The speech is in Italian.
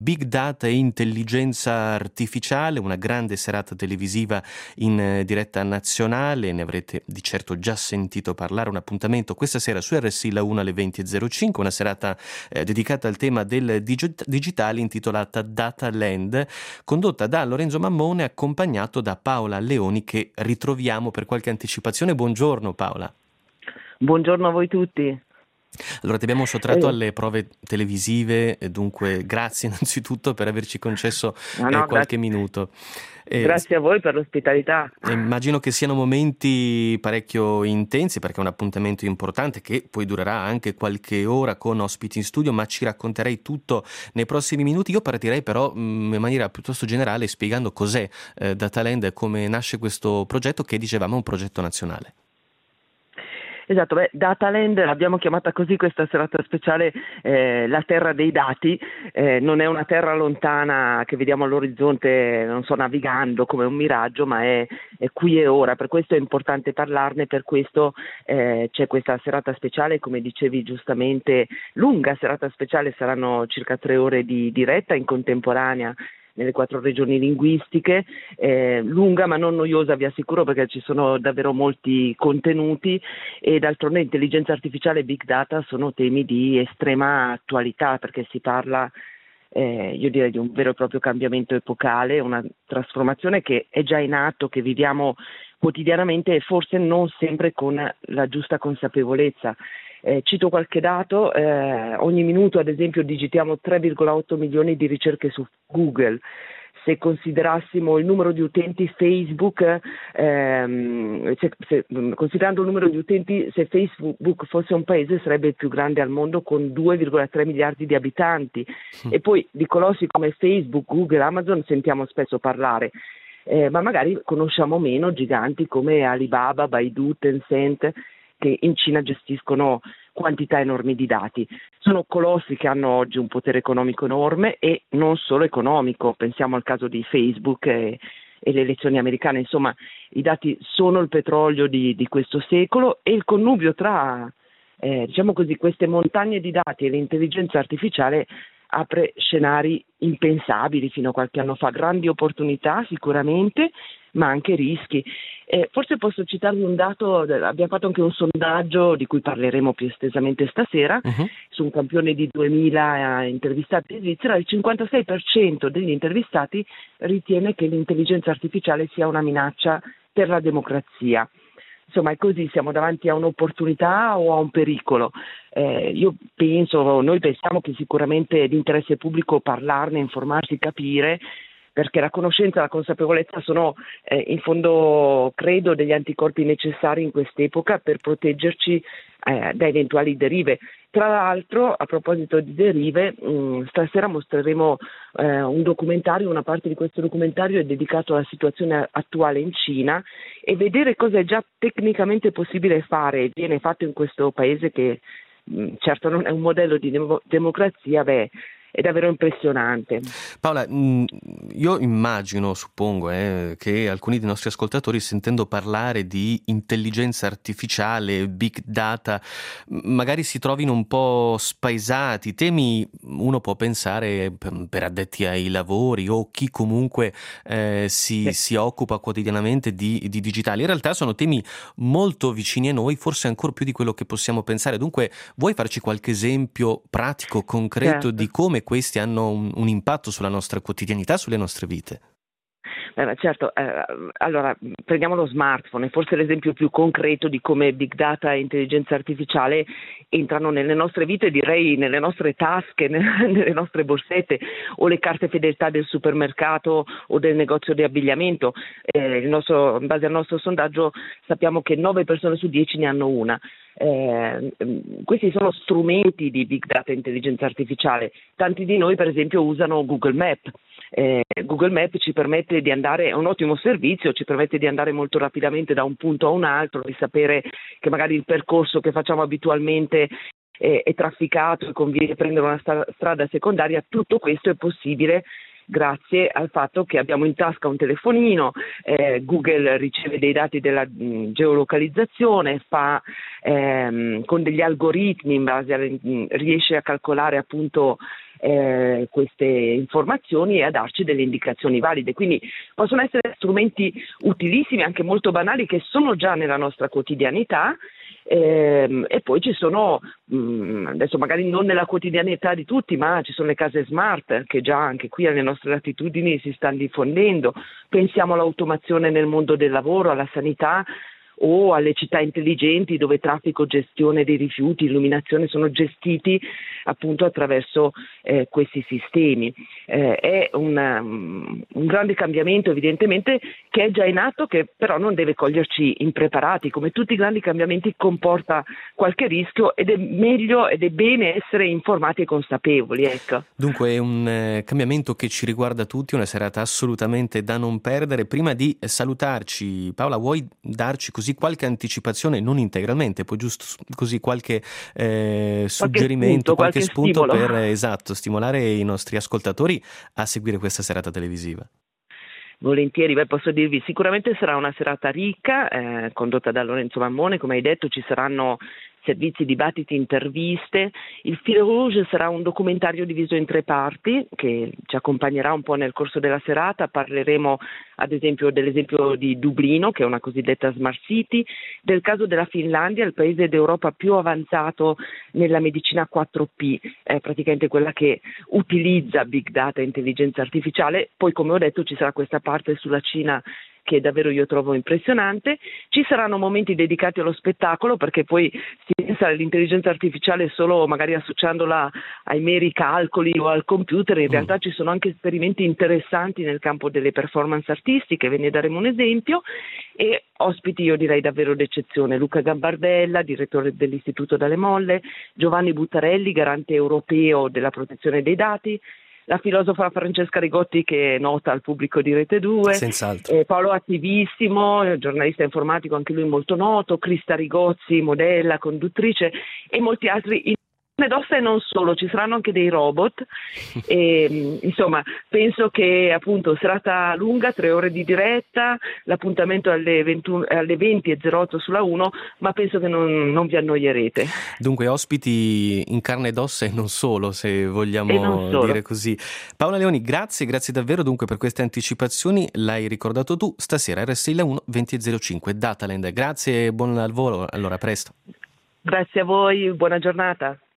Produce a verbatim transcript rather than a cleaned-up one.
Big Data e intelligenza artificiale, una grande serata televisiva in eh, diretta nazionale, ne avrete di certo già sentito parlare, un appuntamento questa sera su R S I La uno alle venti e zero cinque, una serata eh, dedicata al tema del digi- digitale intitolata Data Land, condotta da Lorenzo Mammone, accompagnato da Paola Leoni, che ritroviamo per qualche anticipazione. Buongiorno Paola. Buongiorno a voi tutti. Allora, ti abbiamo sottratto Eh, alle prove televisive, e dunque grazie innanzitutto per averci concesso no, eh, no, qualche grazie, minuto. Eh, grazie a voi per l'ospitalità. e immagino che siano momenti parecchio intensi, perché è un appuntamento importante che poi durerà anche qualche ora con ospiti in studio, ma ci racconterei tutto nei prossimi minuti. Io partirei però mh, in maniera piuttosto generale spiegando cos'è eh, Dataland e come nasce questo progetto, che dicevamo è un progetto nazionale. Esatto, beh, Dataland l'abbiamo chiamata così questa serata speciale, eh, la terra dei dati. Eh, non è una terra lontana che vediamo all'orizzonte, non so, navigando come un miraggio, ma è, è qui e ora. Per questo è importante parlarne, per questo eh, c'è questa serata speciale, come dicevi giustamente, lunga serata speciale, saranno circa tre ore di diretta in contemporanea nelle quattro regioni linguistiche, eh, lunga ma non noiosa, vi assicuro, perché ci sono davvero molti contenuti e d'altronde intelligenza artificiale e big data sono temi di estrema attualità, perché si parla, eh, io direi, di un vero e proprio cambiamento epocale, una trasformazione che è già in atto, che viviamo quotidianamente e forse non sempre con la giusta consapevolezza. Eh, cito qualche dato, eh, ogni minuto ad esempio digitiamo tre virgola otto milioni di ricerche su Google. Se considerassimo il numero di utenti Facebook, ehm, se, se, considerando il numero di utenti, se Facebook fosse un paese sarebbe il più grande al mondo con due virgola tre miliardi di abitanti. E poi di colossi come Facebook, Google, Amazon sentiamo spesso parlare. Eh, ma magari conosciamo meno giganti come Alibaba, Baidu, Tencent, che in Cina gestiscono quantità enormi di dati. Sono colossi che hanno oggi un potere economico enorme e non solo economico, pensiamo al caso di Facebook e, e le elezioni americane. Insomma, i dati sono il petrolio di, di questo secolo e il connubio tra eh, diciamo così, queste montagne di dati e l'intelligenza artificiale apre scenari impensabili fino a qualche anno fa, grandi opportunità sicuramente, ma anche rischi. Eh, forse posso citarvi un dato, abbiamo fatto anche un sondaggio di cui parleremo più estesamente stasera, Uh-huh. su un campione di duemila intervistati in Svizzera. Il cinquantasei per cento degli intervistati ritiene che l'intelligenza artificiale sia una minaccia per la democrazia. Insomma, è così, siamo davanti a un'opportunità o a un pericolo. Eh, io penso, noi pensiamo che sicuramente è di interesse pubblico parlarne, informarsi, capire, perché la conoscenza e la consapevolezza sono eh, in fondo, credo, degli anticorpi necessari in quest'epoca per proteggerci eh, da eventuali derive. Tra l'altro, a proposito di derive, mh, stasera mostreremo eh, un documentario, una parte di questo documentario è dedicato alla situazione attuale in Cina e vedere cosa è già tecnicamente possibile fare e viene fatto in questo paese che mh, certo non è un modello di dem- democrazia, beh, è davvero impressionante. Paola, io immagino, suppongo, eh, che alcuni dei nostri ascoltatori, sentendo parlare di intelligenza artificiale, big data, magari si trovino un po' spaesati. Temi, uno può pensare, per addetti ai lavori o chi comunque eh, si, Sì. si occupa quotidianamente di, di digitale. In realtà sono temi molto vicini a noi, forse ancora più di quello che possiamo pensare. Dunque, vuoi farci qualche esempio pratico, concreto Certo. di come questi hanno un, un impatto sulla nostra quotidianità, sulle nostre vite? Eh, certo, eh, allora prendiamo lo smartphone, è forse l'esempio più concreto di come big data e intelligenza artificiale entrano nelle nostre vite, direi nelle nostre tasche, nelle nostre borsette o le carte fedeltà del supermercato o del negozio di abbigliamento. Eh, il nostro, in base al nostro sondaggio sappiamo che nove persone su dieci ne hanno una. Eh, questi sono strumenti di big data e intelligenza artificiale. Tanti di noi per esempio usano Google Maps. Eh, Google Maps ci permette di andare, è un ottimo servizio, ci permette di andare molto rapidamente da un punto a un altro, di sapere che magari il percorso che facciamo abitualmente è, è trafficato e conviene prendere una stra- strada secondaria. Tutto questo è possibile grazie al fatto che abbiamo in tasca un telefonino, eh, Google riceve dei dati della mh, geolocalizzazione, fa ehm, con degli algoritmi in base alle, mh, riesce a calcolare appunto eh, queste informazioni e a darci delle indicazioni valide. Quindi possono essere strumenti utilissimi, anche molto banali, che sono già nella nostra quotidianità. Ehm, e poi ci sono, mh, adesso magari non nella quotidianità di tutti, ma ci sono le case smart che già anche qui alle nostre latitudini si stanno diffondendo. Pensiamo all'automazione nel mondo del lavoro, alla sanità o alle città intelligenti dove traffico, gestione dei rifiuti, illuminazione sono gestiti appunto attraverso eh, questi sistemi. Eh, è un, um, un grande cambiamento evidentemente che è già in atto, che però non deve coglierci impreparati. Come tutti i grandi cambiamenti comporta qualche rischio ed è meglio ed è bene essere informati e consapevoli. Ecco. Dunque è un eh, cambiamento che ci riguarda tutti, una serata assolutamente da non perdere. Prima di salutarci, Paola, vuoi darci così qualche anticipazione, non integralmente, poi giusto così qualche eh, suggerimento, qualche spunto, qualche, qualche spunto per esatto, stimolare i nostri ascoltatori a seguire questa serata televisiva? Volentieri, beh, posso dirvi, sicuramente sarà una serata ricca, eh, condotta da Lorenzo Mammone, come hai detto ci saranno servizi, dibattiti, interviste. Il Fil Rouge sarà un documentario diviso in tre parti che ci accompagnerà un po' nel corso della serata. Parleremo ad esempio dell'esempio di Dublino, che è una cosiddetta smart city, del caso della Finlandia, il paese d'Europa più avanzato nella medicina quattro P, è praticamente quella che utilizza big data e intelligenza artificiale. Poi, come ho detto, ci sarà questa parte sulla Cina che davvero io trovo impressionante. Ci saranno momenti dedicati allo spettacolo, perché poi si pensa all'intelligenza artificiale solo magari associandola ai meri calcoli o al computer. In realtà ci sono anche esperimenti interessanti nel campo delle performance artistiche, ve ne daremo un esempio. E ospiti io direi davvero d'eccezione: Luca Gambardella, direttore dell'Istituto Dalle Molle, Giovanni Buttarelli, garante europeo della protezione dei dati, la filosofa Francesca Rigotti, che è nota al pubblico di Rete due, Senz'altro. eh, Paolo Attivissimo, giornalista informatico anche lui molto noto, Crista Rigozzi, modella, conduttrice, e molti altri. In D'Ossa e non solo, ci saranno anche dei robot e, insomma, penso che appunto serata lunga, tre ore di diretta, l'appuntamento alle, ventuno, alle venti e zero otto sulla uno, ma penso che non, non vi annoierete. Dunque ospiti in carne ed ossa e non solo, se vogliamo solo. dire così. Paola Leoni, grazie, grazie davvero dunque per queste anticipazioni, l'hai ricordato tu, stasera R S I La uno venti e zero cinque Dataland. Grazie e buon al volo, allora a presto. Grazie a voi, buona giornata.